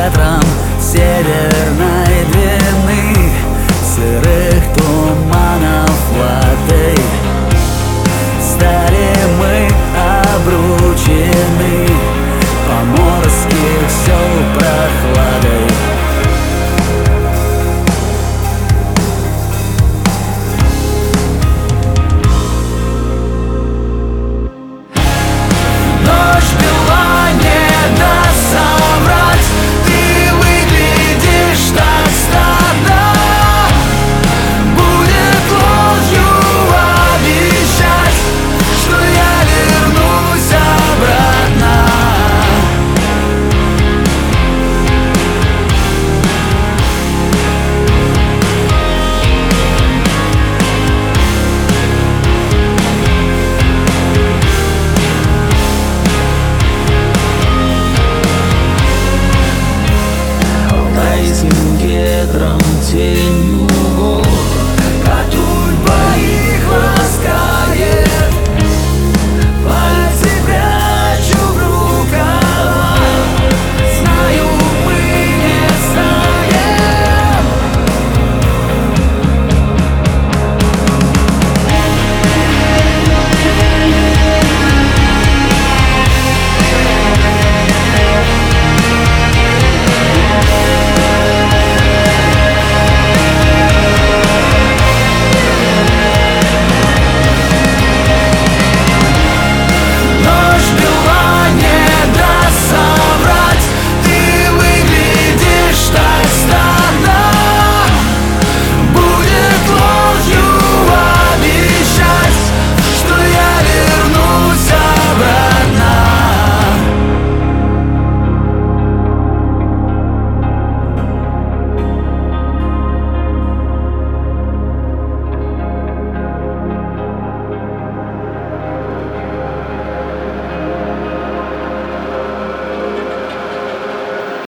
ветром северной длины, сырых туманов воды. Стали мы обручены поморских сел прохладой. Ночь бела, не даст соврать, ты выглядишь так странно. Будет ложью обещать, что я вернусь обратно. Алтайским ветром тенью